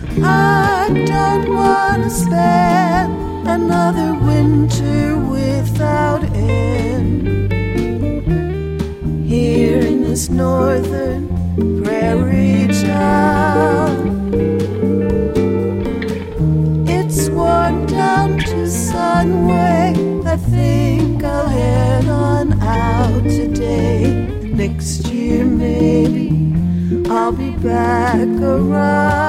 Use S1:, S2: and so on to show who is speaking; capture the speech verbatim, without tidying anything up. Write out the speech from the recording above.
S1: I don't want to spend another winter without end here in this northern prairie town. It's worn down to Sunway. I think I'll head on out today. Next year maybe I'll be back around.